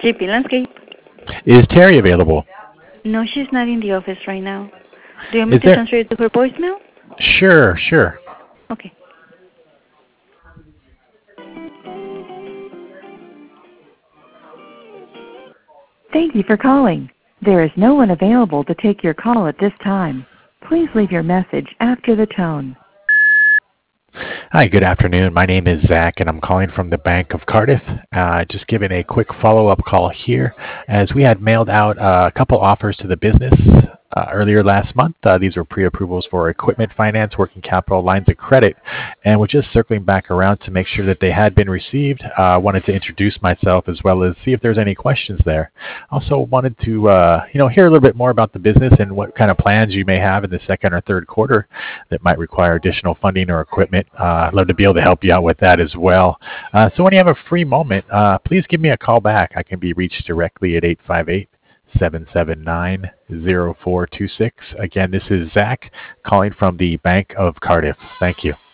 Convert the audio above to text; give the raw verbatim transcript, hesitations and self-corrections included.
J P Landscape. Is Terry available? No, she's not in the office right now. Do you want me Is to there? transfer it to her voicemail? Sure, sure. Okay. Thank you for calling. There is no one available to take your call at this time. Please leave your message after the tone. Hi, good afternoon. My name is Zach, and I'm calling from the Bank of Cardiff. Uh, just giving a quick follow-up call here, as we had mailed out uh, a couple offers to the business uh, earlier last month. Uh, these were pre-approvals for equipment finance, working capital, lines of credit, and we're just circling back around to make sure that they had been received. I uh, wanted to introduce myself as well as see if there's any questions there. Also wanted to uh, you know hear a little bit more about the business and what kind of plans you may have in the second or third quarter that might require additional funding or equipment. Uh, I'd love to be able to help you out with that as well. Uh, so when you have a free moment, uh, please give me a call back. I can be reached directly at eight five eight, seven seven nine, zero four two six. Again, this is Zach calling from the Bank of Cardiff. Thank you.